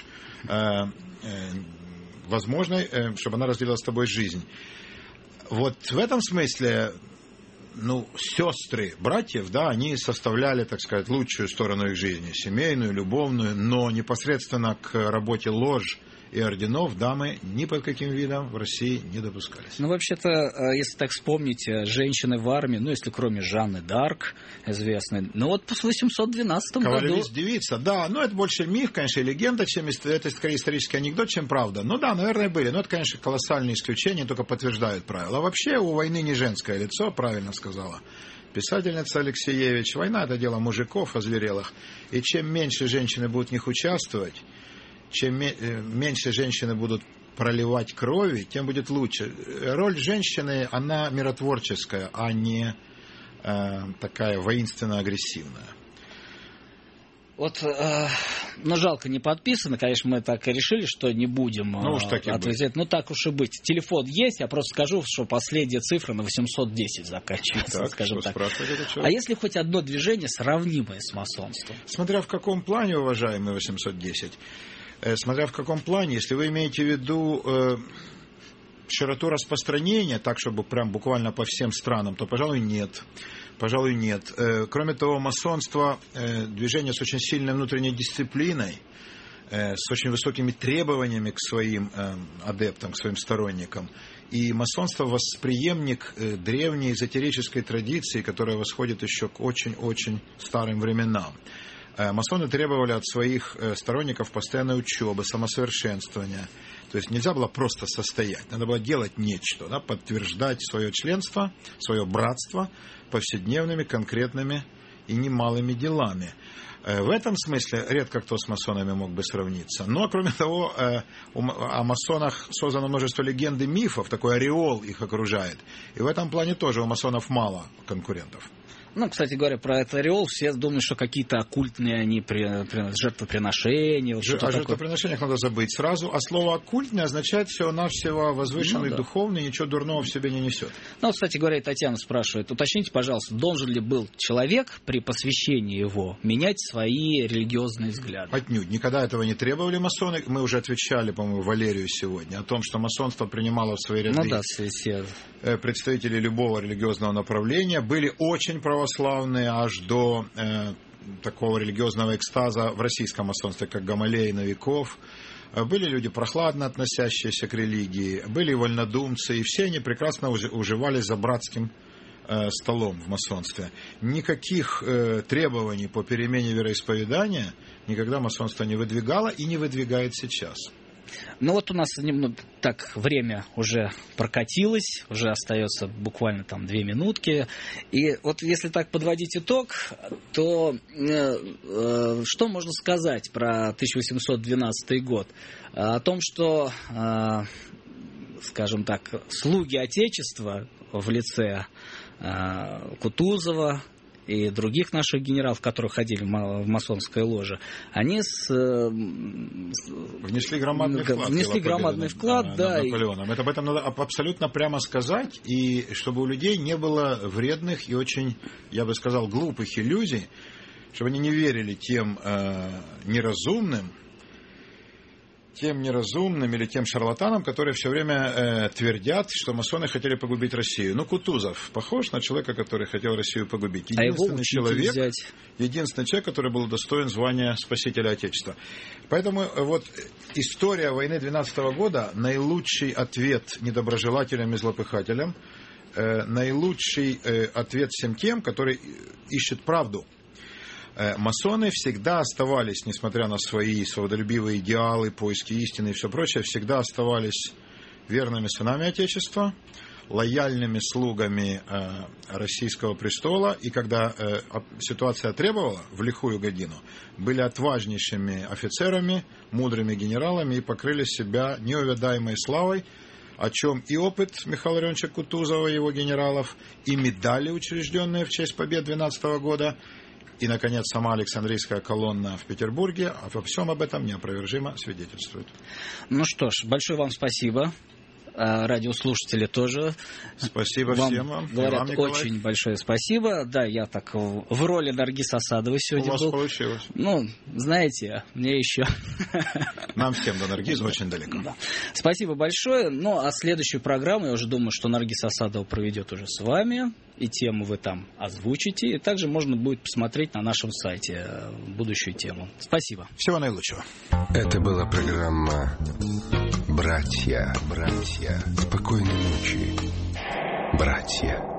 Speaker 3: возможной, чтобы она разделила с тобой жизнь. Вот в этом смысле, ну, сестры братьев, да, они составляли, так сказать, лучшую сторону их жизни, семейную, любовную, но непосредственно к работе лож и орденов дамы ни под каким видом в России не допускались.
Speaker 2: Ну, вообще-то, если так вспомнить, женщины в армии, ну, если кроме Жанны д'Арк, известной, ну, вот в 812 году...
Speaker 3: Кавалерист-девица, да, ну, это больше миф, конечно, и легенда, чем это скорее исторический анекдот, чем правда. Ну, да, наверное, были, но это, конечно, колоссальные исключения, только подтверждают правила. А вообще у войны не женское лицо, правильно сказала писательница Алексеевич. Война — это дело мужиков озверелых, и чем меньше женщины будут в них участвовать, чем меньше женщины будут проливать крови, тем будет лучше. Роль женщины, она миротворческая, а не такая воинственно-агрессивная.
Speaker 2: Вот, ну, жалко, не подписано. Конечно, мы так и решили, что не будем отвечать. Ну, так уж и быть. Телефон есть, я просто скажу, что последняя цифра на 810 заканчивается,
Speaker 3: так,
Speaker 2: скажем так. А если хоть одно движение, сравнимое с масонством?
Speaker 3: Смотря в каком плане, уважаемый 810. Смотря в каком плане, если вы имеете в виду широту распространения, так, чтобы прям буквально по всем странам, то, пожалуй, нет. Пожалуй, нет. Кроме того, масонство движение с очень сильной внутренней дисциплиной, с очень высокими требованиями к своим адептам, к своим сторонникам. И масонство восприемник древней эзотерической традиции, которая восходит еще к очень-очень старым временам. Масоны требовали от своих сторонников постоянной учебы, самосовершенствования. То есть нельзя было просто состоять, надо было делать нечто, да, подтверждать свое членство, свое братство повседневными конкретными и немалыми делами. В этом смысле редко кто с масонами мог бы сравниться. Но, кроме того, о масонах создано множество легенд и мифов, такой ореол их окружает. И в этом плане тоже у масонов мало конкурентов.
Speaker 2: Ну, кстати говоря, про этот ореол все думают, что какие-то оккультные они жертвоприношения.
Speaker 3: О жертвоприношениях надо забыть сразу. А слово «оккультный» означает всего-навсего возвышенный, духовный, ничего дурного в себе не несет.
Speaker 2: Ну, кстати говоря, Татьяна спрашивает, уточните, пожалуйста, должен ли был человек при посвящении его менять свои религиозные взгляды?
Speaker 3: Отнюдь. Никогда этого не требовали масоны. Мы уже отвечали, по-моему, Валерию сегодня о том, что масонство принимало в свои ряды представители любого религиозного направления. Были очень православные аж до такого религиозного экстаза в российском масонстве, как Гамалей, Новиков. Были люди, прохладно относящиеся к религии, были вольнодумцы, и все они прекрасно уживались за братским столом в масонстве. Никаких требований по перемене вероисповедания никогда масонство не выдвигало и не выдвигает сейчас.
Speaker 2: Ну вот у нас немного так время уже прокатилось, уже остается буквально там 2 минутки. И вот если так подводить итог, то что можно сказать про 1812 год? О том, что, скажем так, слуги Отечества в лице Кутузова и других наших генералов, которые ходили в масонское ложе, они
Speaker 3: внесли громадный вклад над Наполеоном. Об этом надо абсолютно прямо сказать, и чтобы у людей не было вредных и очень, я бы сказал, глупых иллюзий, чтобы они не верили тем неразумным или тем шарлатанам, которые все время твердят, что масоны хотели погубить Россию. Ну, Кутузов похож на человека, который хотел Россию погубить. Единственный человек, который был достоин звания спасителя Отечества. Поэтому вот история войны 12 года, наилучший ответ недоброжелателям и злопыхателям, наилучший ответ всем тем, которые ищут правду. Масоны всегда оставались, несмотря на свои свободолюбивые идеалы, поиски истины и все прочее, всегда оставались верными сынами Отечества, лояльными слугами российского престола, и когда ситуация требовала, в лихую годину, были отважнейшими офицерами, мудрыми генералами и покрыли себя неувядаемой славой, о чем и опыт Михаила Леонидовича Кутузова и его генералов, и медали, учрежденные в честь побед 12 года, и, наконец, сама Александрийская колонна в Петербурге, обо всем об этом неопровержимо свидетельствует.
Speaker 2: Ну что ж, большое вам спасибо. Радиослушатели тоже.
Speaker 3: Спасибо всем вам.
Speaker 2: Говорят, вам, очень большое спасибо. Да, я так в роли Наргиз Асадовой сегодня был.
Speaker 3: У вас получилось.
Speaker 2: Ну, знаете, мне еще...
Speaker 3: Нам всем до Наргиза очень далеко.
Speaker 2: Да. Спасибо большое. Ну, а следующую программу, я уже думаю, что Наргиз Асадова проведет уже с вами. И тему вы там озвучите. И также можно будет посмотреть на нашем сайте будущую тему. Спасибо.
Speaker 3: Всего наилучшего.
Speaker 1: Это была программа «Братья». Спокойной ночи, братья.